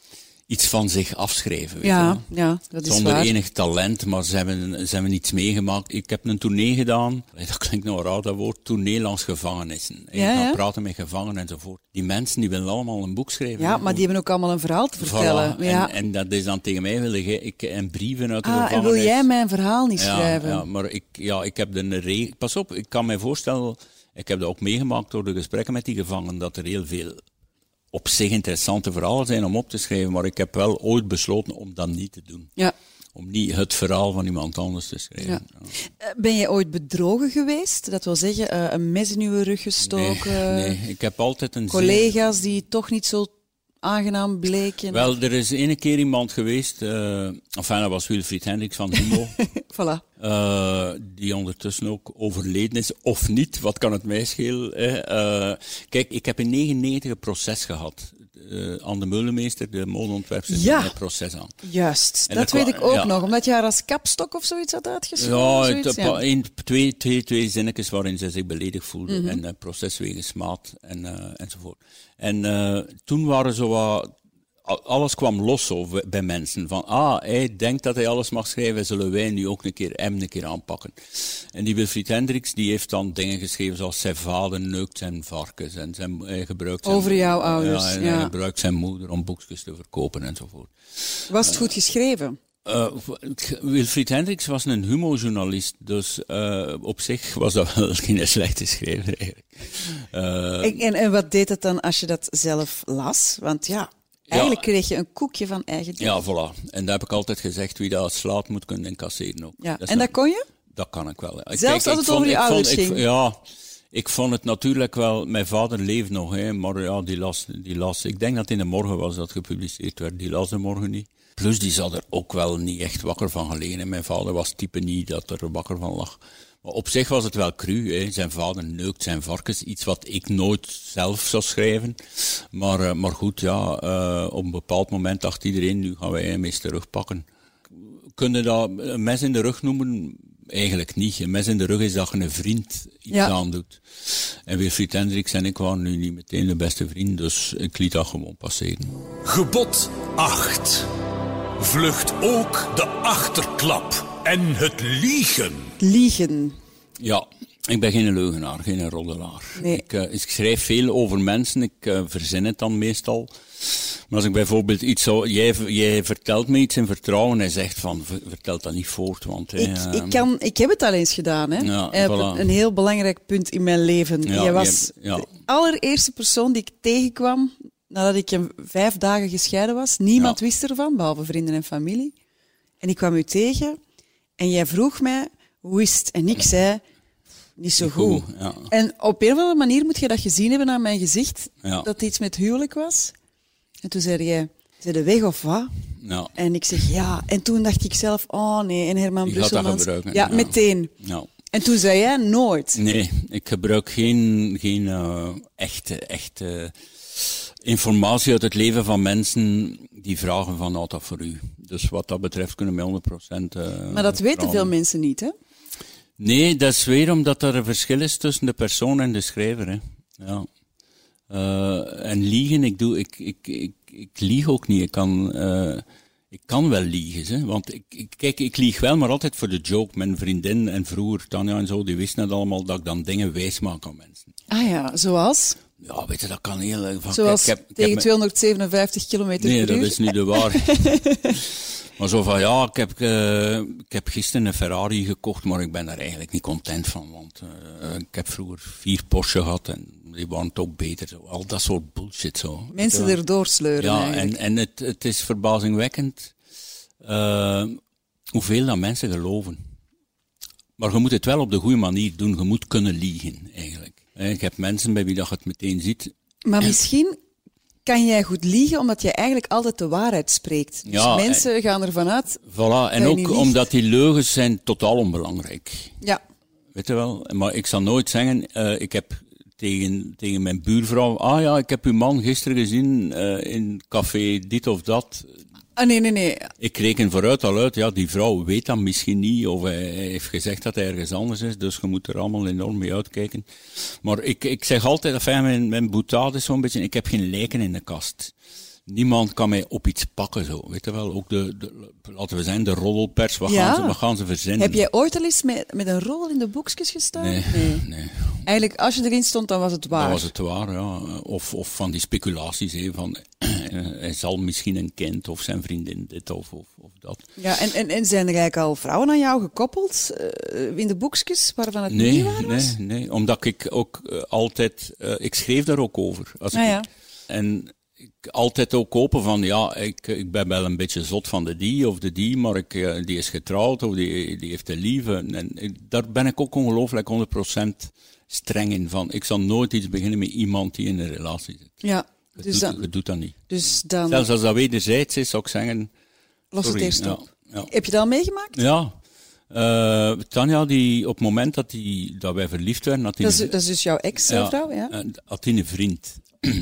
iets van zich afschrijven. Weet Ja, je wel. ja, dat is Zonder waar. enig talent, maar ze hebben, ze hebben iets meegemaakt. Ik heb een tournee gedaan, dat klinkt nou raar dat woord, tournee langs gevangenissen. En Ja, gaan ja. praten met gevangenen enzovoort. Die mensen die willen allemaal een boek schrijven. Ja, maar die hebben ook allemaal een verhaal te vertellen. Voilà. Ja. En, en dat is dan tegen mij, wil ik, ik en brieven uit de Ah, en gevangenis. wil jij mijn verhaal niet Ja, schrijven? ja, maar ik, ja, ik heb de regel... Pas op, ik kan me voorstellen... Ik heb dat ook meegemaakt door de gesprekken met die gevangenen, dat er heel veel op zich interessante verhalen zijn om op te schrijven, maar ik heb wel ooit besloten om dat niet te doen. Ja. Om niet het verhaal van iemand anders te schrijven. Ja. Ja. Eh, Ben je ooit bedrogen geweest? Dat wil zeggen, eh, een mes in uw rug gestoken? Nee, nee, ik heb altijd een... Collega's die toch niet zo aangenaam bleken? Wel, er is ene keer iemand geweest, uh, enfin, dat was Wilfried Hendricks van Humo, Voilà. uh, die ondertussen ook overleden is, of niet, wat kan het mij schelen? Uh, kijk, ik heb in negenennegentig een proces gehad. Uh, aan de Meulemeester, de modeontwerpster, Ja. een proces aan. Juist, En dat dat weet kwa- ik ook ja. nog, omdat je haar als kapstok of zoiets had uitgeschreven. Ja, zoiets, het, ja. een, twee, twee, twee zinnetjes waarin ze zich beledigd voelde. Mhm. En uh, proces wegens maat en, uh, enzovoort. En uh, toen waren zo wat... al- Alles kwam los zo v- bij mensen. Van, ah, hij denkt dat hij alles mag schrijven, zullen wij nu ook een keer hem een keer aanpakken. En die Wilfried Hendricks, die heeft dan dingen geschreven zoals zijn vader neukt zijn varkens. En zijn, hij gebruikt zijn, Over jouw ouders, Ja, en ja. hij gebruikt zijn moeder om boekjes te verkopen enzovoort. Was het goed geschreven? Uh, Wilfried Hendricks was een humojournalist, dus uh, op zich was dat wel geen slechte schrijver eigenlijk. Uh, En, en, en wat deed het dan als je dat zelf las? Want ja, eigenlijk kreeg je een koekje van eigen dingen. ja, voilà. En daar heb ik altijd gezegd, wie dat slaat moet kunnen incasseren ook. Ja, Dat is en dat een- kon je? Dat kan ik wel. Ja. Zelfs als ik het over je ik ouders ik, ging? Ja, ik vond het natuurlijk wel... Mijn vader leeft nog, hè, maar ja, die las, die las... Ik denk dat het in de morgen was dat gepubliceerd werd. Die las de morgen niet. Plus, die zat er ook wel niet echt wakker van gelegen. En mijn vader was type niet dat er wakker van lag. Maar op zich was het wel cru. Hè. Zijn vader neukt zijn varkens. Iets wat ik nooit zelf zou schrijven. Maar, uh, maar goed, ja, uh, op een bepaald moment dacht iedereen, nu gaan wij hem eens terugpakken. Kun je dat een mes in de rug noemen? Eigenlijk niet. Een mes in de rug is dat je een vriend iets Ja. aandoet. En Wilfried Hendricks en ik waren nu niet meteen de beste vrienden, dus ik liet dat gewoon passeren. Gebod acht. Vlucht ook de achterklap en het liegen. Liegen. Ja, ik ben geen leugenaar, geen roddelaar. Nee. Ik, uh, ik schrijf veel over mensen, ik uh, verzin het dan meestal. Maar als ik bijvoorbeeld iets zou... Jij, jij vertelt me iets in vertrouwen en zegt van, ver- vertel dat niet voort, want... Ik, hè, ik, kan, ik heb het al eens gedaan. Hè. Ja, En op voilà. een, een heel belangrijk punt in mijn leven. Ja, je was je hebt- ja. de allereerste persoon die ik tegenkwam nadat ik een vijf dagen gescheiden was. Niemand Ja. wist ervan, behalve vrienden en familie. En ik kwam u tegen en jij vroeg mij, hoe is het? En ik zei, niet zo Niet goed. goed, ja. En op een of andere manier moet je dat gezien hebben aan mijn gezicht, Ja. dat het iets met huwelijk was. En toen zei jij, zijn de weg of wat? Ja. En ik zeg ja. En toen dacht ik zelf, oh nee, en Herman Die gaat dat Brusselmans. gebruiken, Ja, ja. meteen. Ja. En toen zei jij nooit. Nee, ik gebruik geen, geen uh, echte, echte informatie uit het leven van mensen die vragen van, nou, dat voor u. Dus wat dat betreft kunnen wij honderd procent... Uh, Maar dat weten veel mensen niet, hè? Nee, dat is weer omdat er een verschil is tussen de persoon en de schrijver. Hè. Ja. Uh, en liegen, ik, doe, ik, ik, ik, ik lieg ook niet. Ik kan, uh, ik kan wel liegen. Hè. Want ik, ik, kijk, ik lieg wel, maar altijd voor de joke. Mijn vriendin en vroeger, Tanja en zo, die wisten het allemaal dat ik dan dingen wijs maak aan mensen. Ah ja, zoals? Ja, weet je, dat kan heel... Van, Zoals ik heb, ik heb tegen me- tweehonderdzevenenvijftig kilometer Nee, per uur. dat is niet de waarheid. Maar zo van, ja, ik heb, uh, ik heb gisteren een Ferrari gekocht, maar ik ben daar eigenlijk niet content van. Want uh, ik heb vroeger vier Porsche gehad en die waren toch beter. Zo. Al dat soort bullshit zo. Mensen Ja. erdoor sleuren Ja, eigenlijk. en, en het, het is verbazingwekkend uh, hoeveel dat mensen geloven. Maar je moet het wel op de goede manier doen. Je moet kunnen liegen, eigenlijk. Eh, Ik heb mensen bij wie dat je het meteen ziet. Maar misschien kan jij goed liegen, omdat je eigenlijk altijd de waarheid spreekt. Dus Ja, mensen gaan ervan uit... Voilà, Dat en je ook niet liegt. omdat die leugens zijn totaal onbelangrijk. Ja, Weet je wel? Maar ik zal nooit zeggen, uh, ik heb tegen, tegen mijn buurvrouw, ah ja, ik heb uw man gisteren gezien uh, in café dit of dat. ah, nee, nee, nee. Ik reken vooruit al uit, ja, die vrouw weet dat misschien niet, of hij, hij heeft gezegd dat hij ergens anders is, dus je moet er allemaal enorm mee uitkijken. Maar ik, ik zeg altijd, enfin, mijn, mijn boutade is zo'n beetje, ik heb geen lijken in de kast. niemand kan mij op iets pakken, zo. Weet je wel, ook de, de laten we zijn, de roddelpers, wat, Ja. gaan, ze, wat gaan ze verzinnen? Heb jij ooit al eens met, met een roddel in de boekjes gestaan? Nee, nee. Eigenlijk, als je erin stond, dan was het waar. Dat was het waar, ja. Of, of van die speculaties, hè, van hij zal misschien een kind of zijn vriendin dit of, of, of dat. Ja, en, en, en zijn er eigenlijk al vrouwen aan jou gekoppeld uh, in de boekjes waarvan het nee, niet waar was? Nee, nee, omdat ik ook uh, altijd... Uh, ik schreef daar ook over. Als Ah, ik, ja. En ik altijd ook open van, ja, ik, ik ben wel een beetje zot van de die of de die, maar ik, uh, die is getrouwd of die, die heeft een lieve. En ik, daar ben ik ook ongelooflijk honderd procent streng in van. Ik zal nooit iets beginnen met iemand die in een relatie zit. Ja, Je, dus doet, dan, je doet dat niet. dus dan Zelfs als dat wederzijds is, zou ik zeggen... los het sorry, eerst ja, op. ja. Heb je dat al meegemaakt? Ja. Uh, Tanja, die, op het moment dat, die, dat wij verliefd werden... Had die Dat is, een, dat is dus jouw ex-vrouw, ja? uh, had die een vriend.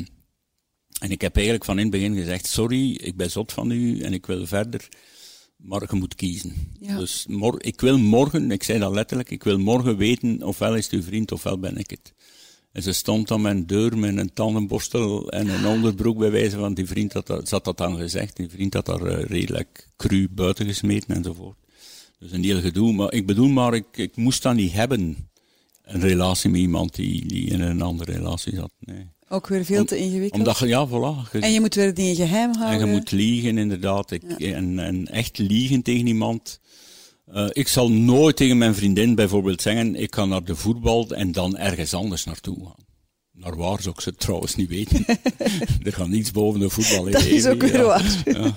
En ik heb eigenlijk van in het begin gezegd, sorry, ik ben zot van u en ik wil verder, maar je moet kiezen. Ja. Dus mor- ik wil morgen, ik zei dat letterlijk, ik wil morgen weten ofwel is het uw vriend ofwel ben ik het. En ze stond aan mijn deur met een tandenborstel en een onderbroek bij wijze van die vriend, had dat, ze had dat dan gezegd, die vriend had daar uh, redelijk cru buiten gesmeten enzovoort. Dus een heel gedoe, maar ik bedoel maar, ik, ik moest dat niet hebben, een relatie met iemand die, die in een andere relatie zat, nee. Ook weer veel te ingewikkeld. Omdat je, ja, voilà. Je, En je moet weer dingen geheim houden. en je moet liegen, inderdaad. Ik, Ja. en, en echt liegen tegen iemand. Uh, ik zal nooit tegen mijn vriendin bijvoorbeeld zeggen, ik ga naar de voetbal en dan ergens anders naartoe gaan. Naar waar zou ik ze trouwens niet weten. Er gaat niets boven de voetbal in. Dat is ook weer ja. waar. Ja,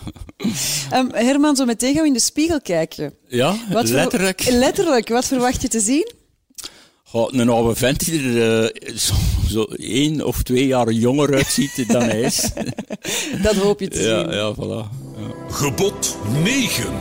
Um, Herman, zo meteen gaan we in de spiegel kijken. ja Wat ver- letterlijk. Letterlijk, wat verwacht je te zien? Goh, een oude vent die er uh, zo, zo één of twee jaar jonger uitziet dan hij is. Dat hoop je te zien. Ja, ja, voilà. Ja. Gebod negen.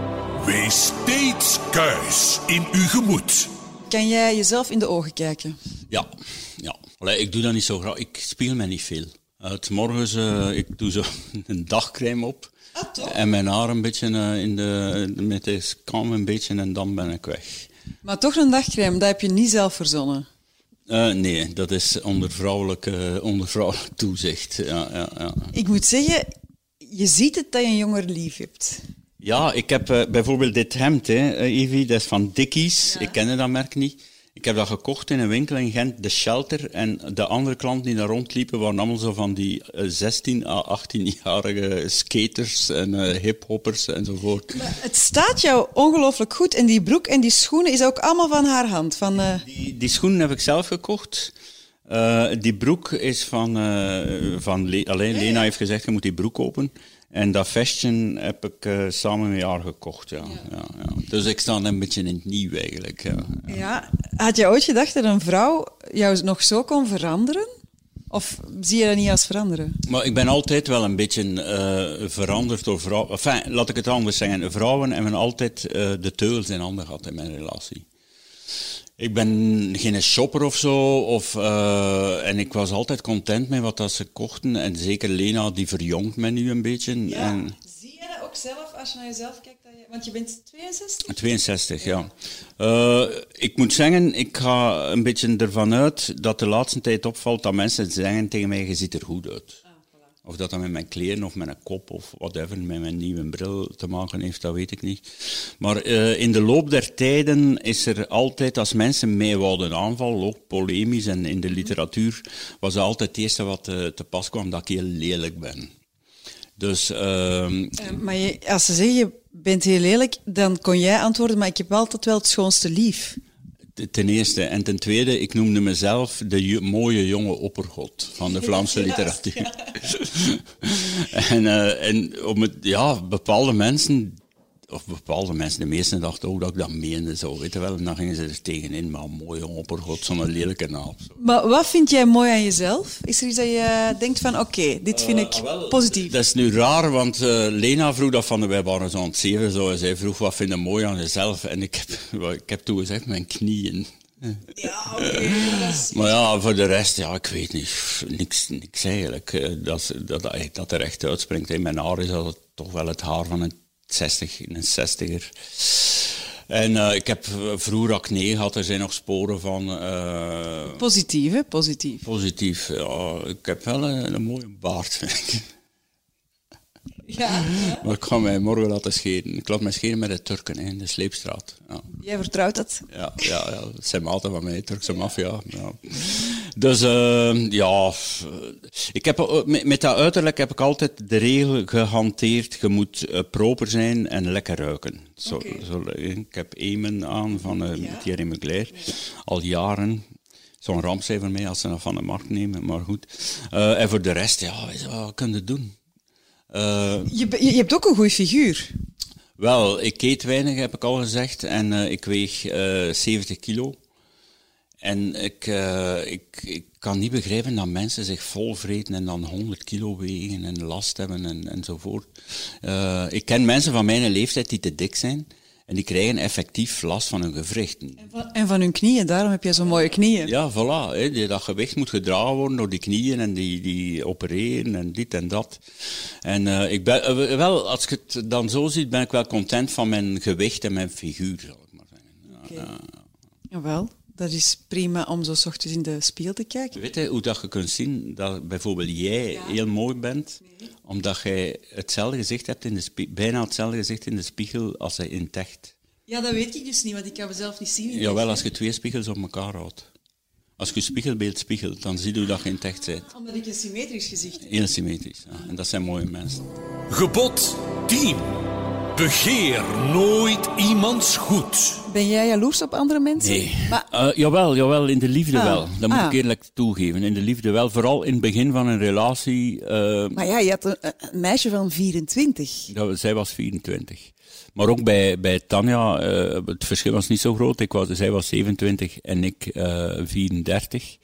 Wees steeds kuis in uw gemoed. Kan jij jezelf in de ogen kijken? Ja, ja. Allee, ik doe dat niet zo graag. Ik speel me niet veel. Uh, 's morgens, uh, ik doe zo een dagcrème op. Ah, en mijn haar een beetje uh, in de, met de kam een beetje en dan ben ik weg. Maar toch een dagcrème, dat heb je niet zelf verzonnen. Uh, nee, dat is onder vrouwelijk, uh, onder vrouwelijk toezicht. Ja, ja, ja. Ik moet zeggen, je ziet het dat je een jonger lief hebt. Ja, ik heb uh, bijvoorbeeld dit hemd, hè, Evie, dat is van Dickies. Ja. Ik kende dat merk niet. Ik heb dat gekocht in een winkel in Gent, de Shelter. En de andere klanten die daar rondliepen waren allemaal zo van die uh, zestien à achttien-jarige skaters en uh, hiphoppers enzovoort. Maar het staat jou ongelooflijk goed. En die broek en die schoenen is ook allemaal van haar hand. Van, uh... Die, die schoenen heb ik zelf gekocht. Uh, die broek is van... Uh, van Le- alleen Lena heeft gezegd, je moet die broek kopen. En dat vestje heb ik uh, samen met haar gekocht, ja. Ja. Ja, ja. Dus ik sta een beetje in het nieuw eigenlijk. Ja, ja. Ja, had je ooit gedacht dat een vrouw jou nog zo kon veranderen? Of zie je dat niet als veranderen? Maar ik ben altijd wel een beetje uh, veranderd door vrouwen. Enfin, laat ik het anders zeggen. Vrouwen hebben altijd uh, de teugels in handen gehad in mijn relatie. Ik ben geen shopper of zo, of, uh, en ik was altijd content met wat dat ze kochten. En zeker Lena, die verjongt me nu een beetje. En zie je dat ook zelf als je naar jezelf kijkt? Dat je... Want je bent tweeënzestig? tweeënzestig, ja. Uh, ik moet zeggen, ik ga een beetje ervan uit dat de laatste tijd opvalt dat mensen zeggen tegen mij, je ziet er goed uit. Ah, voilà. Of dat dat met mijn kleren of met een kop of whatever, met mijn nieuwe bril te maken heeft, dat weet ik niet. Maar uh, in de loop der tijden is er altijd, als mensen mij wouden aanvallen, ook polemisch en in de literatuur, was het altijd het eerste wat uh, te pas kwam, dat ik heel lelijk ben. Dus... Uh, Uh, maar je, als ze zeggen, je bent heel lelijk, dan kon jij antwoorden, maar ik heb altijd wel het schoonste lief. Ten eerste. En ten tweede, ik noemde mezelf de jo- mooie jonge oppergod van de Vlaamse Ja, literatuur. ja. en uh, en om het, ja, bepaalde mensen, of bepaalde mensen, de meesten dachten ook dat ik dat meende zo, weet je wel. En dan gingen ze er tegenin, maar mooie jonge oppergod, zo'n lelijke naam. Zo. Maar wat vind jij mooi aan jezelf? Is er iets dat je denkt van, oké, okay, dit vind ik Uh, wel, positief? Dat is nu raar, want uh, Lena vroeg dat van, wij waren zo aan het zeven, zo, en zij vroeg, wat vind je mooi aan jezelf? En ik heb, ik heb toen gezegd, mijn knieën. Ja, oké. Okay, Maar ja, voor de rest, ja, ik weet niet, niks, niks eigenlijk. Dat, dat, dat er echt uitspringt. In mijn haar is dat toch wel het haar van een zestig, een zestiger. En uh, ik heb vroeger acne gehad, er zijn nog sporen van. Uh, positief, hè? Positief. Positief, ja. Ik heb wel een, een mooie baard, vind ik. Ja, ja. Maar ik ga mij morgen laten scheren. Ik laat mij scheren met de Turken hè, in de Sleepstraat. Ja. Jij vertrouwt dat? Ja, ja, ja, dat zijn altijd van mij, Turkse maffia. Ja. Dus uh, ja, ik heb, met, met dat uiterlijk heb ik altijd de regel gehanteerd. Je moet uh, proper zijn en lekker ruiken. Zo, okay. zo, ik heb Eamon aan van uh, ja. Thierry Mugler, al jaren. Zo'n ramp zijn voor mij als ze dat van de markt nemen, maar goed. Uh, en voor de rest, ja, wat kun je doen? Uh, je, je, je hebt ook een goede figuur. Wel, ik eet weinig, heb ik al gezegd. En uh, ik weeg uh, zeventig kilo. En ik, uh, ik, ik kan niet begrijpen dat mensen zich volvreten en dan honderd kilo wegen en last hebben en, enzovoort. Uh, ik ken mensen van mijn leeftijd die te dik zijn. En die krijgen effectief last van hun gewrichten. En van, en van hun knieën, daarom heb je zo'n mooie knieën. Ja, voilà. Hè, dat gewicht moet gedragen worden door die knieën en die, die opereren en dit en dat. En uh, ik ben, uh, wel, als ik het dan zo zie, ben ik wel content van mijn gewicht en mijn figuur, zal ik maar zeggen. Ja, okay. uh, Jawel, dat is prima om zo 's ochtends in de spiegel te kijken. Weet je hoe dat je kunt zien dat bijvoorbeeld jij ja. heel mooi bent, nee. omdat jij hetzelfde gezicht hebt in de spie- bijna hetzelfde gezicht in de spiegel als hij in het echt. Ja, dat weet ik dus niet, want ik kan mezelf niet zien. Jawel, als je twee spiegels op elkaar houdt. Als je je spiegelbeeld spiegelt, dan zie je dat je in het echt bent. Ah, omdat ik een symmetrisch gezicht heb. Heel symmetrisch, ja. En dat zijn mooie mensen. Gebod tien. Begeer nooit iemands goed. Ben jij jaloers op andere mensen? Nee. Maar... Uh, jawel, jawel, in de liefde ah. wel. Dat moet ah. ik eerlijk toegeven. In de liefde wel. Vooral in het begin van een relatie. Uh... Maar ja, je had een, een meisje van vierentwintig. Ja, zij was vierentwintig. Maar ook bij, bij Tanja, uh, het verschil was niet zo groot. Ik was, zij was zevenentwintig en ik uh, vierendertig.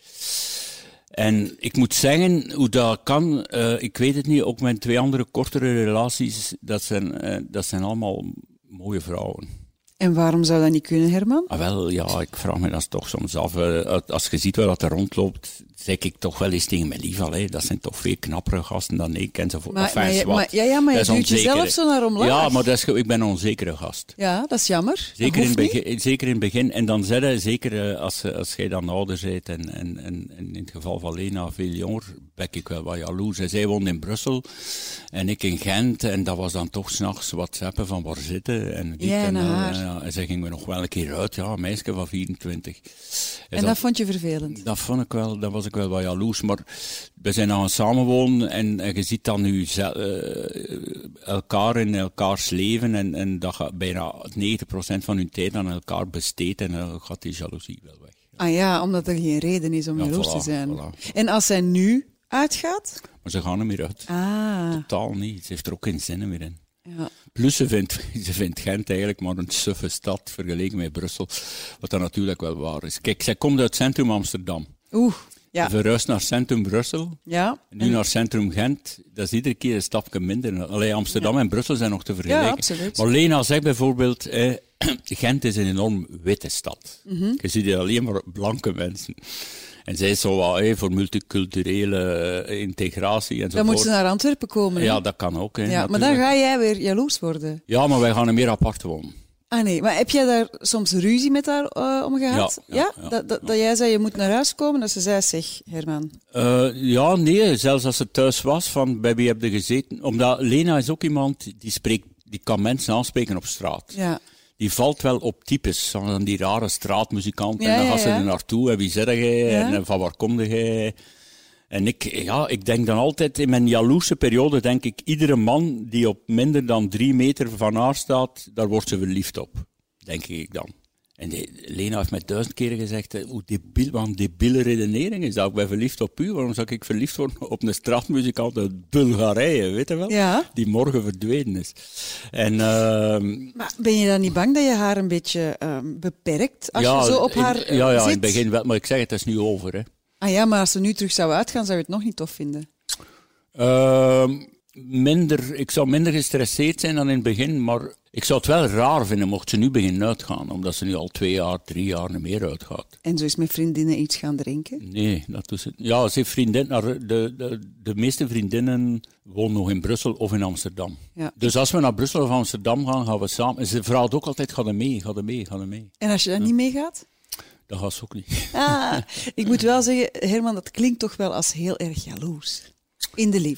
En ik moet zeggen, hoe dat kan, uh, ik weet het niet, ook mijn twee andere kortere relaties, dat zijn, uh, dat zijn allemaal mooie vrouwen. En waarom zou dat niet kunnen, Herman? Ah, wel, ja, ik vraag me dat toch soms af. Uh, als je ziet wat er rondloopt, zeg ik toch wel eens tegen mijn lief, allee, dat zijn toch veel knappere gasten dan ik, enzovoort. Maar, enfin, maar, je, maar, ja, ja, maar je duwt jezelf zo naar omlaag. Ja, maar dat is, ik ben een onzekere gast. Ja, dat is jammer. Zeker, in, begin, zeker in het begin. En dan zeg je, zeker uh, als, als jij dan ouder bent, en, en, en, en in het geval van Lena veel jonger, ben ik wel wat jaloers. En zij woonde in Brussel en ik in Gent, en dat was dan toch s'nachts whatsappen van waar zitten. En, dit, ja, en, en, haar. en, ja, en zij ging me nog wel een keer uit, ja, een meisje van vierentwintig. En, en dat, dat vond je vervelend? Dat vond ik wel, dat was ik wel wat jaloers. Maar we zijn aan het samenwonen en, en je ziet dan nu uh, elkaar in elkaars leven en, en dat je bijna negentig procent van hun tijd aan elkaar besteedt en dan gaat die jaloezie wel weg. Ja. Ah ja, omdat er geen reden is om ja, jaloers voilà, te zijn. Voilà. En als zij nu uitgaat? Maar ze gaan er meer uit. Ah. Totaal niet. Ze heeft er ook geen zin meer in. Ja. Plus ze vindt, ze vindt Gent eigenlijk maar een suffe stad vergeleken met Brussel, wat dat natuurlijk wel waar is. Kijk, zij komt uit centrum Amsterdam. Oeh. Ja. Verhuisd naar centrum Brussel, ja. nu en... naar centrum Gent, dat is iedere keer een stapje minder. Allee, Amsterdam ja. en Brussel zijn nog te vergelijken. Ja, absoluut. Maar Lena zegt bijvoorbeeld, eh, Gent is een enorm witte stad. Mm-hmm. Je ziet hier alleen maar blanke mensen. En zij is zo wat eh, voor multiculturele uh, integratie enzovoort. Dan moet ze naar Antwerpen komen. Ja, hè? dat kan ook. Hè, ja, maar dan ga jij weer jaloers worden. Ja, maar wij gaan er meer apart wonen. Ah nee, maar heb jij daar soms ruzie met haar uh, om gehad? Ja, ja, ja? ja, dat, dat, ja. dat jij zei, je moet naar huis komen, dat ze zei, zeg, Herman. Uh, ja, nee, zelfs als ze thuis was, van bij wie heb je gezeten? Omdat Lena is ook iemand, die, spreekt, die kan mensen aanspreken op straat. Ja. Die valt wel op types, van die rare straatmuzikanten. Ja, en dan ja, gaat ze ja. er naartoe, en wie zeg jij, Ja. en van waar kom jij? En ik, ja, ik denk dan altijd, in mijn jaloerse periode, denk ik, iedere man die op minder dan drie meter van haar staat, daar wordt ze verliefd op. Denk ik dan. En die, Lena heeft mij duizend keren gezegd, hè, hoe debiel, wat een debiele redenering is dat. Ik ben verliefd op u, waarom zou ik verliefd worden op een straatmuzikant uit Bulgarije, weet je wel? Ja. Die morgen verdwenen is. En, uh, Maar ben je dan niet bang dat je haar een beetje uh, beperkt, als ja, je zo op in, haar uh, Ja, ja zit? in het begin wel, maar ik zeg het, het is nu over. Hè. Ah ja, maar als ze nu terug zou uitgaan, zou je het nog niet tof vinden? Uh, minder, ik zou minder gestresseerd zijn dan in het begin, maar ik zou het wel raar vinden mocht ze nu beginnen uitgaan, omdat ze nu al twee jaar, drie jaar niet meer uitgaat. En zo is met vriendinnen iets gaan drinken? Nee, dat doet ze. Ja, ze heeft vriendinnen, de, de, de meeste vriendinnen wonen nog in Brussel of in Amsterdam. Ja. Dus als we naar Brussel of Amsterdam gaan, gaan we samen. En ze vraagt ook altijd, ga er mee, ga er mee, ga er mee. En als je dan ja. niet meegaat? Dat gaat ze ook niet. Ah, ik moet wel zeggen, Herman, dat klinkt toch wel als heel erg jaloers. In de liefde.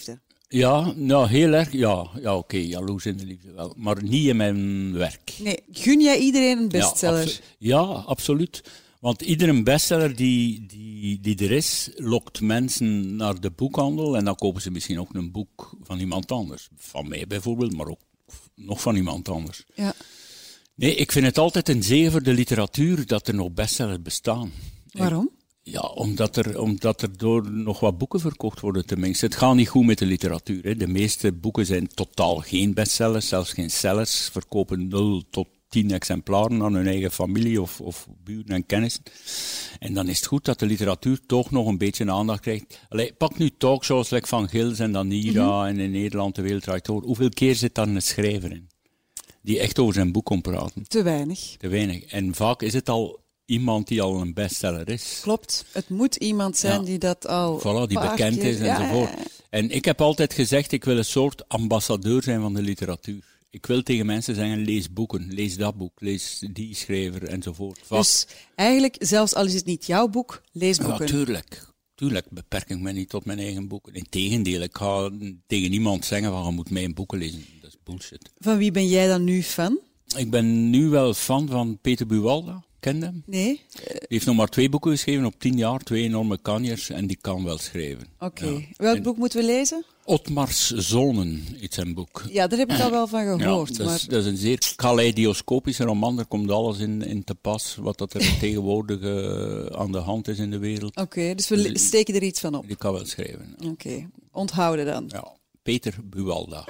Ja, nou, heel erg. Ja, ja oké, okay, jaloers in de liefde wel. Maar niet in mijn werk. Nee, gun jij iedereen een bestseller? Ja, abso- ja, absoluut. Want iedere bestseller die, die, die er is, lokt mensen naar de boekhandel en dan kopen ze misschien ook een boek van iemand anders. Van mij bijvoorbeeld, maar ook nog van iemand anders. Ja. Nee, ik vind het altijd een zegen voor de literatuur dat er nog bestsellers bestaan. Waarom? Ja, omdat er, omdat er door nog wat boeken verkocht worden tenminste. Het gaat niet goed met de literatuur. Hè. De meeste boeken zijn totaal geen bestsellers, zelfs geen sellers. Verkopen nul tot tien exemplaren aan hun eigen familie of, of buren en kennissen. En dan is het goed dat de literatuur toch nog een beetje aandacht krijgt. Allee, pak nu talkshows like Van Gils en Danira mm-hmm. en in Nederland De Wereld Draait Door. Hoeveel keer zit daar een schrijver in? Die echt over zijn boek kon praten. Te weinig. Te weinig. En vaak is het al iemand die al een bestseller is. Klopt. Het moet iemand zijn Ja. die dat al Voilà, die bekend keer... is enzovoort. Ja, ja. En ik heb altijd gezegd, ik wil een soort ambassadeur zijn van de literatuur. Ik wil tegen mensen zeggen, lees boeken, lees dat boek, lees die schrijver enzovoort. Vaak. Dus eigenlijk, zelfs al is het niet jouw boek, lees boeken. Ja, tuurlijk. Tuurlijk beperk ik me niet tot mijn eigen boeken. Integendeel, ik ga tegen niemand zeggen van je moet mijn boeken lezen. Dat is bullshit. Van wie ben jij dan nu fan? Ik ben nu wel fan van Peter Buwalda. Ken je hem? Nee? Die heeft nog maar twee boeken geschreven op tien jaar, twee enorme kanjers, en die kan wel schrijven. Oké. Ja. Welk En boek moeten we lezen? Otmars Zonen is zijn boek. Ja, daar heb ik al wel van gehoord. Ja, dat, maar... is, dat is een zeer kaleidoscopische roman. Er komt alles in, in te pas wat dat er tegenwoordig uh, aan de hand is in de wereld. Oké, okay, dus we dus, steken er iets van op. Die kan wel schrijven. Oké, okay. Onthouden dan. Ja, Peter Buwalda.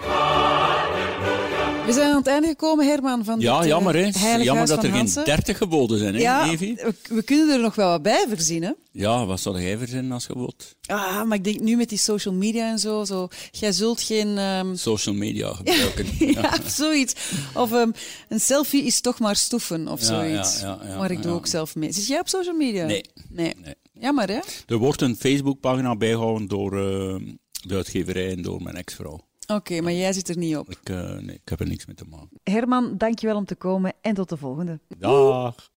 We zijn aan het einde gekomen, Herman, van ja, dit uh, jammer, hè. Heilig Jammer Huis dat van er Hanse. geen dertig geboden zijn, hè, ja, Evi? We, we kunnen er nog wel wat bij verzinnen. Ja, wat zou jij verzinnen als je wilt? Ah, maar ik denk nu met die social media en zo, zo jij zult geen... Um... Social media gebruiken. ja, ja, zoiets. Of um, een selfie is toch maar stoeven, of ja, zoiets. Ja, ja, ja, maar ik doe ja. ook zelf mee. Zit jij op social media? Nee. Nee. nee. Jammer, hè? Er wordt een Facebookpagina bijgehouden door uh, de uitgeverij en door mijn ex-vrouw. Oké, okay, maar jij zit er niet op. Ik, uh, nee, ik heb er niks mee te maken. Herman, dankjewel om te komen en tot de volgende. Dag.